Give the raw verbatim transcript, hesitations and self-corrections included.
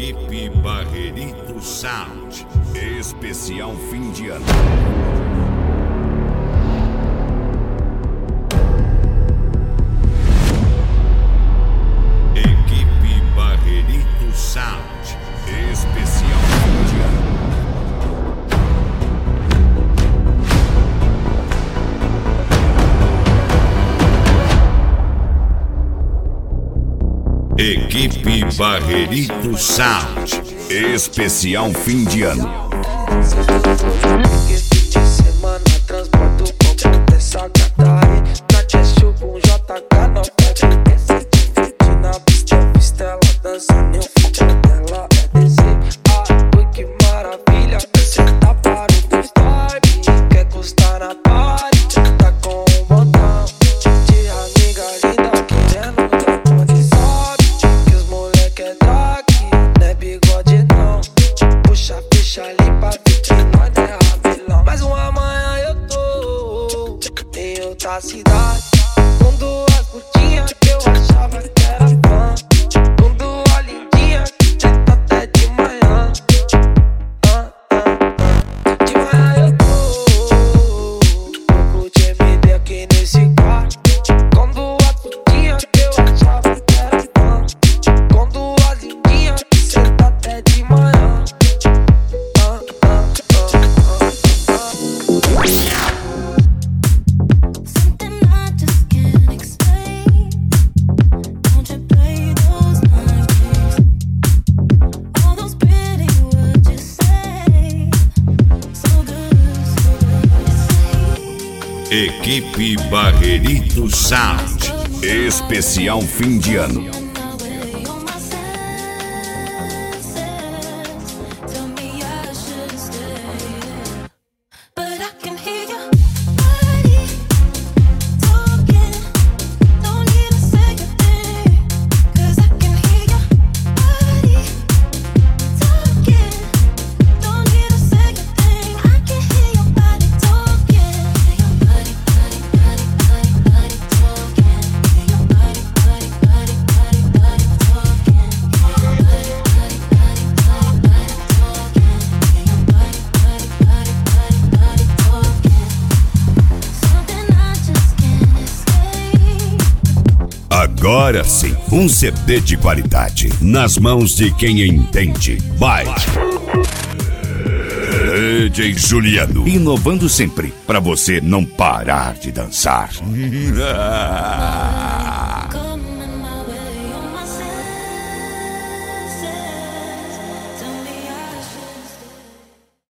Equipe Barrerito Sound. Especial fim de ano. Equipe Barrerito Sound. Especial fim de ano. Equipe Barrerito Sound. Especial fim de ano. Que fim de semana transporto o compro dessa gata aí. Na Cheshu com J K não pode esquecer de frente na pista. Eu fiz ela dançando, eu fiz ela é descer. Ah, ui, que maravilha. Você tá para o style. Quer custar na party, tá com um botão de amiga linda querendo dar onde sobe. Que os moleque é drag, não é bigode não. Puxa a ficha ali pra ver que nós é rapelão. Mais uma manhã eu tô em outra cidade, com duas putinhas que eu achava que era fã, com duas lindinhas que tenta até de manhã. ah, ah, ah. De manhã eu tô louco de M D aqui nesse quarto, com duas putinhas que eu achava que era fã, com duas lindinhas que tenta até de manhã. Something I just can't explain. Don't you play those mind games? All those pretty words you say, so good, so good to say. Equipe Barrerito Sound. Especial fim de ano. Tell me I should stay, but I can hear your body talking. Don't need a second thing, 'cause I can hear your body talking. Don't need a second thing, I can hear your body talking. Your body, body, body, body, body talking. Your body, body, body, body, body talking. Your body, body, body, body, body talking. Your body, body, body, body, body talking. Something I just can't escape. Agora sim, um C D de qualidade nas mãos de quem entende. Vai! D J Juliano, inovando sempre pra você não parar de dançar.